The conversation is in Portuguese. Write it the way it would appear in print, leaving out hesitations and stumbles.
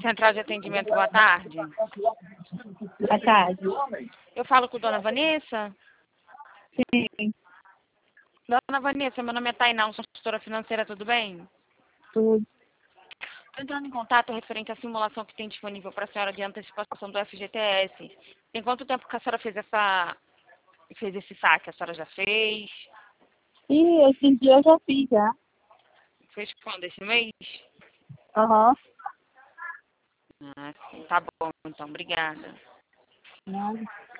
Central de atendimento, boa tarde. Boa tarde. Eu falo com Dona Vanessa? Sim, Dona Vanessa, meu nome é Tainá, sou consultora financeira, tudo bem? tudo. Estou entrando em contato referente à simulação que tem disponível para a senhora de antecipação do FGTS. Tem quanto tempo que a senhora fez esse saque? A senhora já fez? E esse dia eu já fiz, já. Fez quando? Esse mês? Aham. Ah, sim, tá bom, então, obrigada. Nada.